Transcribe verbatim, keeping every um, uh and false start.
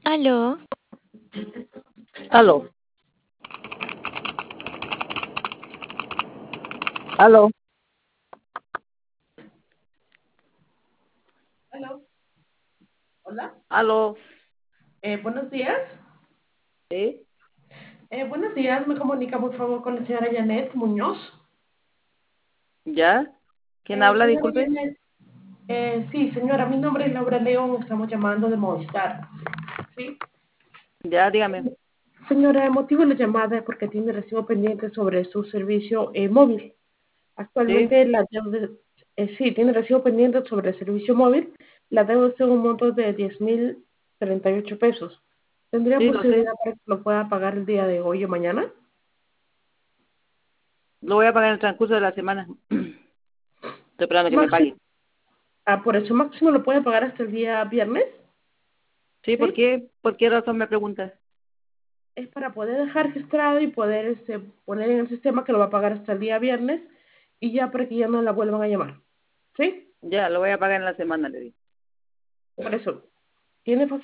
Aló, Aló, aló, Aló, hola. aló, Eh, buenos días. ¿sí? Eh, buenos días, me comunica por favor con la señora Janet Muñoz. ¿Ya? ¿Quién Eh, habla? señora Disculpe. Janet, eh, sí, señora, mi nombre es Laura León, estamos llamando de Movistar. Sí. Ya, dígame. Señora, el motivo de la llamada es porque tiene recibo pendiente sobre su servicio eh, móvil. ¿Sí? Actualmente la deuda, eh, sí, tiene recibo pendiente sobre el servicio móvil. La deuda es de un monto de diez mil treinta y ocho pesos. ¿Tendría Sí, lo sé. posibilidad para que lo pueda pagar el día de hoy o mañana? Lo voy a pagar en el transcurso de la semana. Estoy esperando que me Máximo, pague. ah, por eso máximo lo puede pagar hasta el día viernes, ¿Sí? ¿Por ¿sí? qué? ¿Por qué razón me preguntas? Es para poder dejar registrado y poder este, poner en el sistema que lo va a pagar hasta el día viernes y ya para que ya no la vuelvan a llamar, ¿sí? Ya, lo voy a pagar en la semana, le digo. Por eso, ¿tiene